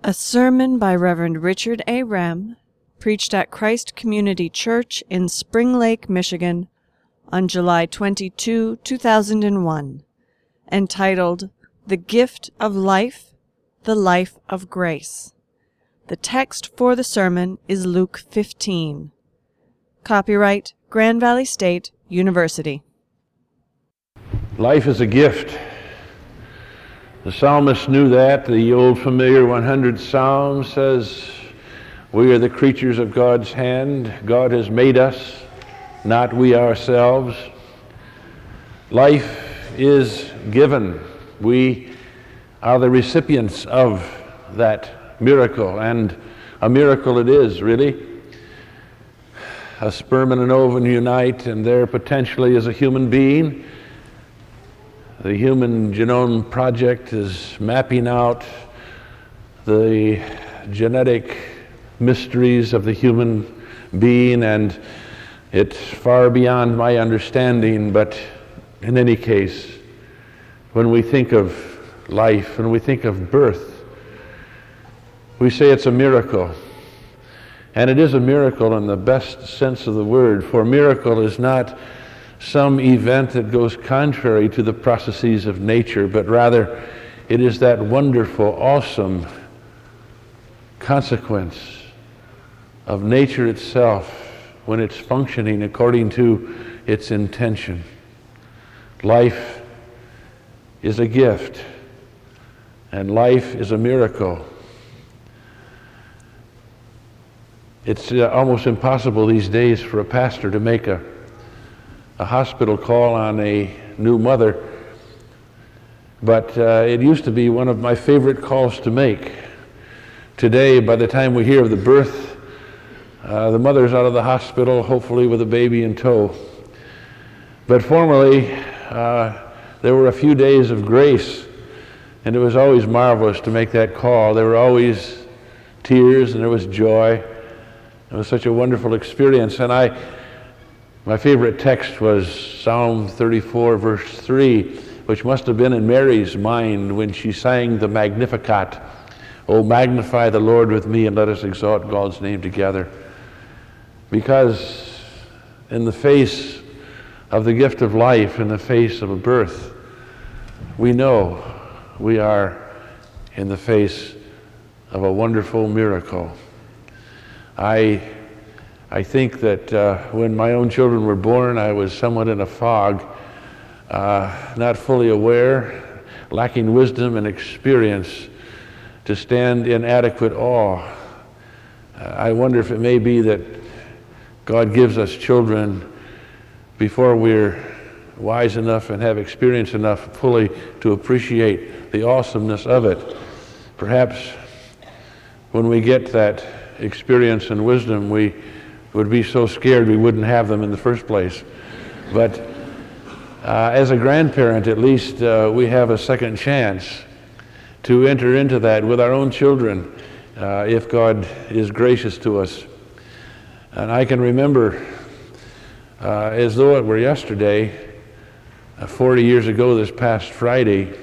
A sermon by Reverend Richard A. Rem, preached at Christ Community Church in Spring Lake, Michigan, on July 22, 2001, entitled, The Gift of Life, the Life of Grace. The text for the sermon is Luke 15. Copyright Grand Valley State University. Life is a gift. The psalmist knew that. The old familiar 100th Psalm says, we are the creatures of God's hand. God has made us, not we ourselves. Life is given. We are the recipients of that miracle, and a miracle it is, really. A sperm and an ovum unite, and there potentially is a human being. The Human Genome Project is mapping out the genetic mysteries of the human being, and it's far beyond my understanding, but in any case, when we think of life, when we think of birth, we say it's a miracle. And it is a miracle in the best sense of the word, for miracle is not some event that goes contrary to the processes of nature, but rather it is that wonderful, awesome consequence of nature itself when it's functioning according to its intention. Life is a gift, and life is a miracle. It's almost impossible these days for a pastor to make a hospital call on a new mother, but it used to be one of my favorite calls to make. Today, by the time we hear of the birth, the mother's out of the hospital, hopefully with a baby in tow. But formerly, there were a few days of grace, and it was always marvelous to make that call. There were always tears, and there was joy. It was such a wonderful experience, and my favorite text was Psalm 34, verse 3, which must have been in Mary's mind when she sang the Magnificat. Oh, magnify the Lord with me, and let us exalt God's name together. Because in the face of the gift of life, in the face of a birth, we know we are in the face of a wonderful miracle. I think that when my own children were born, I was somewhat in a fog, not fully aware, lacking wisdom and experience to stand in adequate awe. I wonder if it may be that God gives us children before we're wise enough and have experience enough fully to appreciate the awesomeness of it. Perhaps when we get that experience and wisdom, we would be so scared we wouldn't have them in the first place. But as a grandparent, at least we have a second chance to enter into that with our own children if God is gracious to us. And I can remember as though it were yesterday, 40 years ago this past Friday,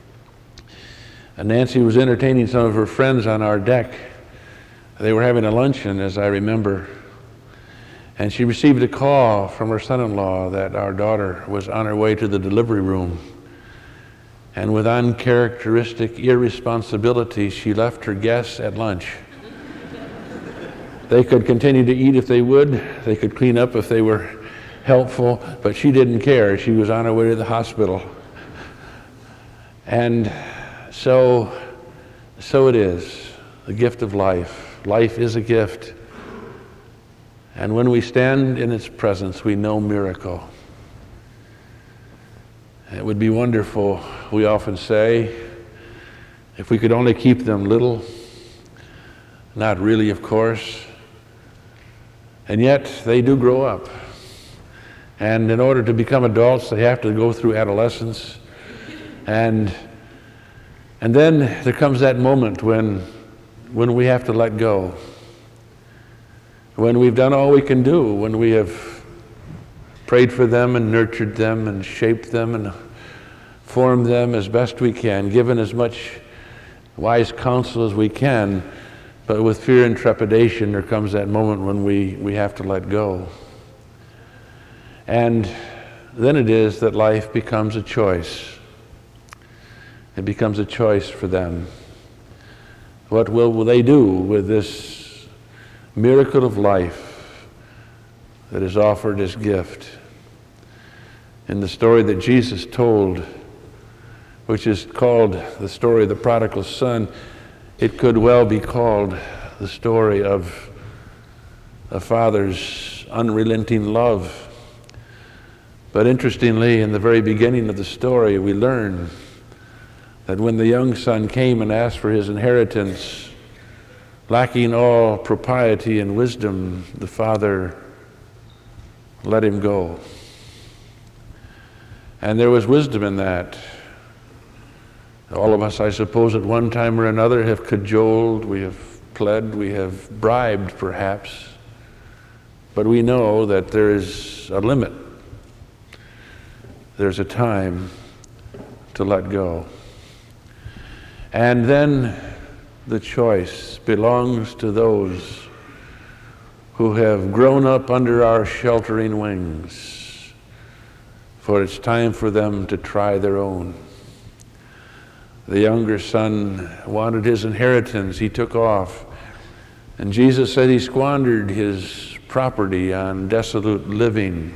Nancy was entertaining some of her friends on our deck. They were having a luncheon, as I remember, and she received a call from her son-in-law that our daughter was on her way to the delivery room. And with uncharacteristic irresponsibility, she left her guests at lunch. They could continue to eat if they would. They could clean up if they were helpful, but she didn't care. She was on her way to the hospital. And so it is, the gift of life. Life is a gift. And when we stand in its presence, we know miracle. It would be wonderful, we often say, if we could only keep them little. Not really, of course. And yet, they do grow up. And in order to become adults, they have to go through adolescence. And then there comes that moment when we have to let go. When we've done all we can do, when we have prayed for them and nurtured them and shaped them and formed them as best we can, given as much wise counsel as we can, but with fear and trepidation there comes that moment when we have to let go. And then it is that life becomes a choice. It becomes a choice for them. What will they do with this miracle of life that is offered as gift? In the story that Jesus told, which is called the story of the prodigal son, it could well be called the story of a father's unrelenting love. But interestingly, in the very beginning of the story, we learn that when the young son came and asked for his inheritance, lacking all propriety and wisdom, the father let him go. And there was wisdom in that. All of us, I suppose, at one time or another have cajoled, we have pled, we have bribed perhaps, but we know that there is a limit. There's a time to let go. And then the choice belongs to those who have grown up under our sheltering wings, for it's time for them to try their own. The younger son wanted his inheritance. He took off. And Jesus said he squandered his property on dissolute living.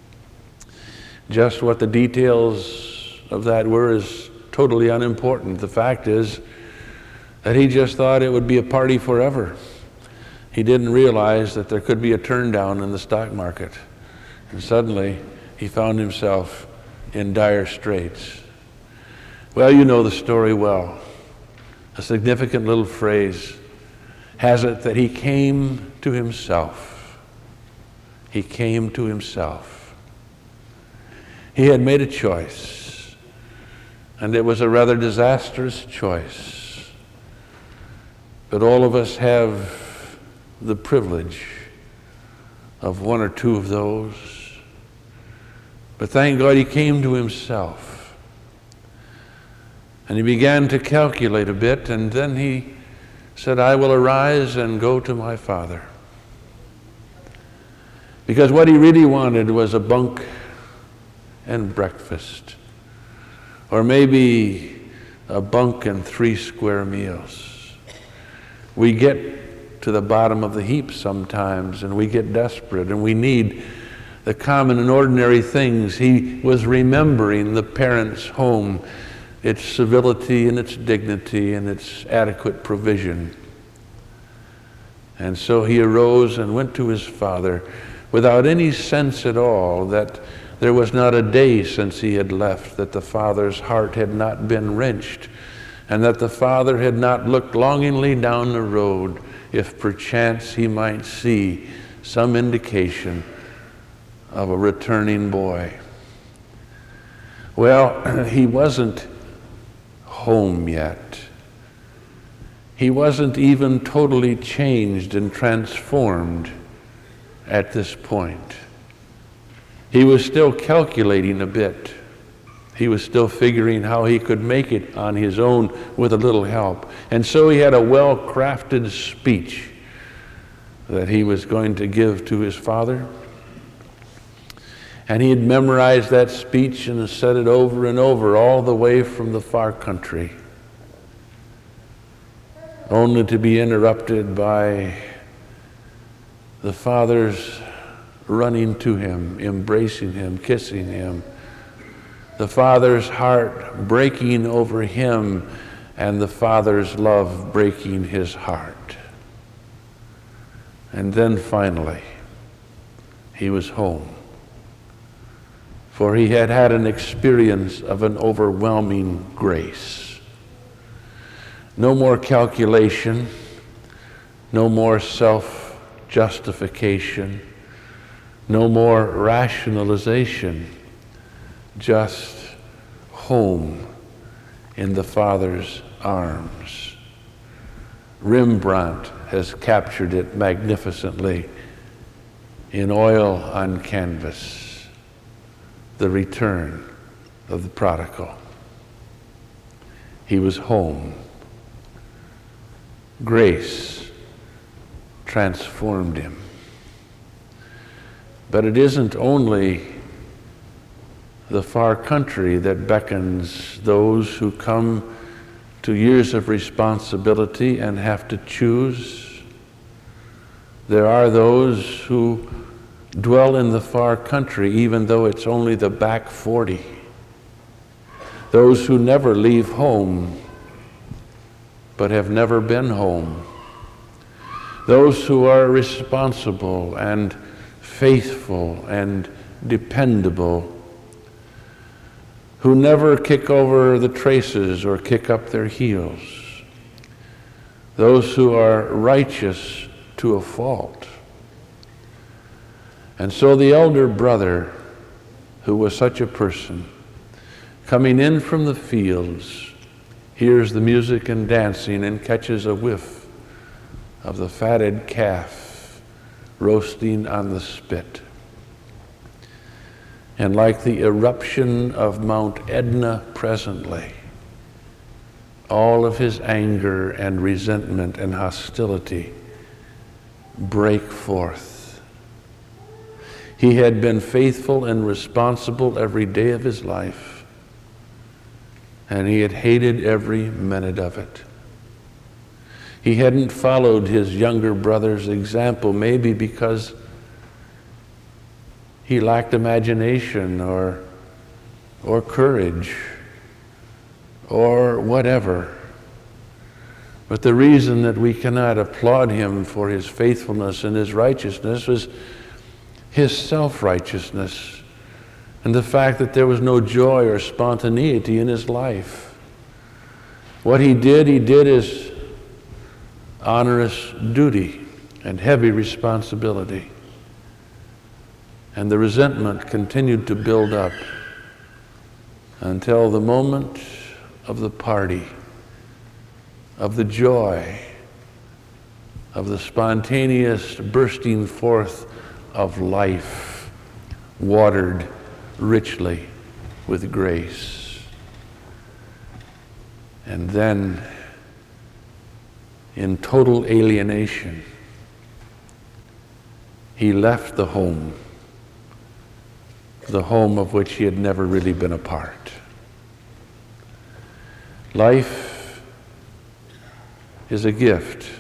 Just what the details of that were is totally unimportant. The fact is that he just thought it would be a party forever. He didn't realize that there could be a turndown in the stock market. And suddenly he found himself in dire straits. Well, you know the story well. A significant little phrase has it that he came to himself. He came to himself. He had made a choice, and it was a rather disastrous choice. But all of us have the privilege of one or two of those. But thank God he came to himself. And he began to calculate a bit, and then he said, I will arise and go to my father. Because what he really wanted was a bunk and breakfast, or maybe a bunk and 3 square meals. We get to the bottom of the heap sometimes, and we get desperate, and we need the common and ordinary things. He was remembering the parents' home, its civility and its dignity and its adequate provision. And so he arose and went to his father without any sense at all that there was not a day since he had left that the father's heart had not been wrenched, and that the father had not looked longingly down the road if perchance he might see some indication of a returning boy. Well, he wasn't home yet. He wasn't even totally changed and transformed at this point. He was still calculating a bit. He was still figuring how he could make it on his own with a little help. And so he had a well-crafted speech that he was going to give to his father. And he had memorized that speech and said it over and over all the way from the far country, only to be interrupted by the father's running to him, embracing him, kissing him, the father's heart breaking over him, and the father's love breaking his heart. And then finally, he was home. For he had had an experience of an overwhelming grace. No more calculation, no more self-justification, no more rationalization, just home in the Father's arms. Rembrandt has captured it magnificently in oil on canvas. The return of the prodigal. He was home Grace transformed him. But it isn't only the far country that beckons those who come to years of responsibility and have to choose. There are those who dwell in the far country even though it's only the back 40. Those who never leave home but have never been home. Those who are responsible and faithful and dependable, who never kick over the traces or kick up their heels. Those who are righteous to a fault. And so the elder brother, who was such a person, coming in from the fields, hears the music and dancing and catches a whiff of the fatted calf roasting on the spit. And like the eruption of Mount Etna presently, all of his anger and resentment and hostility break forth. He had been faithful and responsible every day of his life, and he had hated every minute of it. He hadn't followed his younger brother's example, maybe because he lacked imagination or courage or whatever. But the reason that we cannot applaud him for his faithfulness and his righteousness was his self-righteousness and the fact that there was no joy or spontaneity in his life. What he did as onerous duty and heavy responsibility. And the resentment continued to build up until the moment of the party, of the joy, of the spontaneous bursting forth of life, watered richly with grace. And then, in total alienation, he left the home of which he had never really been a part. Life is a gift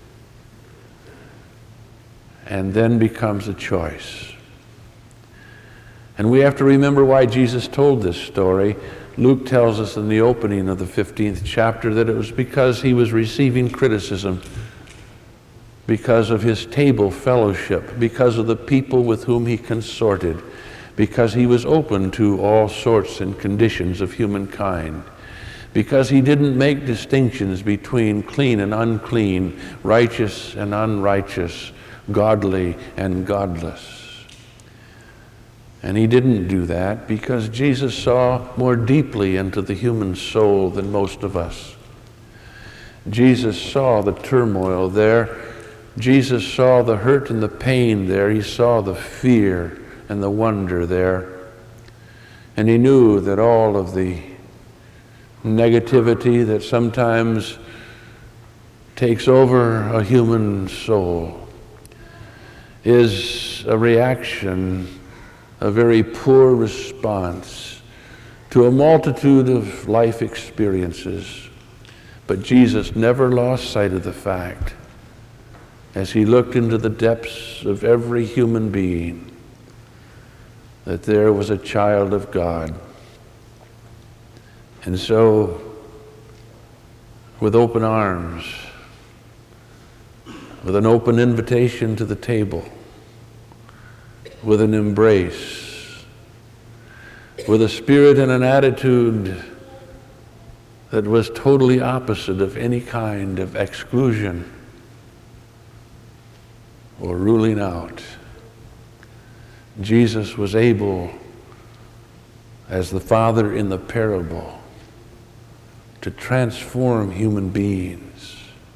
and then becomes a choice. And we have to remember why Jesus told this story. Luke tells us in the opening of the 15th chapter that it was because he was receiving criticism, because of his table fellowship, because of the people with whom he consorted, because he was open to all sorts and conditions of humankind, because he didn't make distinctions between clean and unclean, righteous and unrighteous, godly and godless. And he didn't do that because Jesus saw more deeply into the human soul than most of us. Jesus saw the turmoil there. Jesus saw the hurt and the pain there. He saw the fear and the wonder there. And he knew that all of the negativity that sometimes takes over a human soul is a reaction, a very poor response to a multitude of life experiences. But Jesus never lost sight of the fact, as he looked into the depths of every human being, that there was a child of God. And so, with open arms, with an open invitation to the table, with an embrace, with a spirit and an attitude that was totally opposite of any kind of exclusion or ruling out, Jesus was able, as the father in the parable, to transform human beings,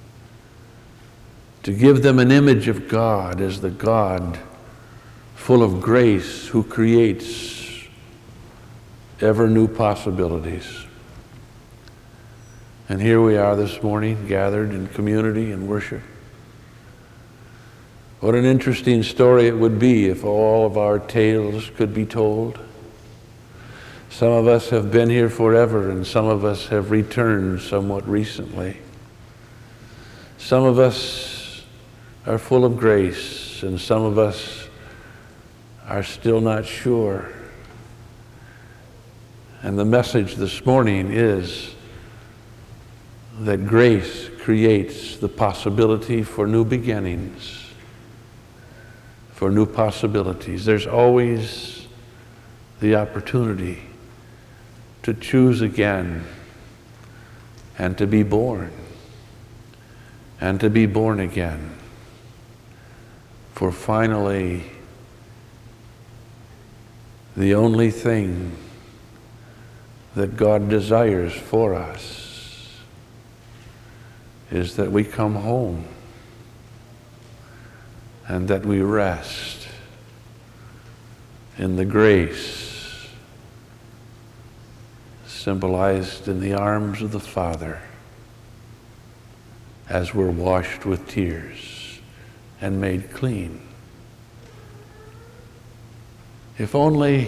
to give them an image of God as the God full of grace who creates ever new possibilities. And here we are this morning, gathered in community and worship. What an interesting story it would be if all of our tales could be told. Some of us have been here forever, and some of us have returned somewhat recently. Some of us are full of grace, and some of us are still not sure. And the message this morning is that grace creates the possibility for new beginnings, for new possibilities. There's always the opportunity to choose again and to be born and to be born again. For finally, the only thing that God desires for us is that we come home and that we rest in the grace symbolized in the arms of the Father as we're washed with tears and made clean. If only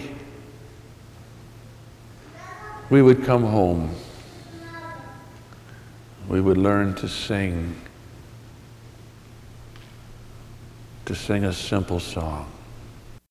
we would come home, we would learn to sing a simple song.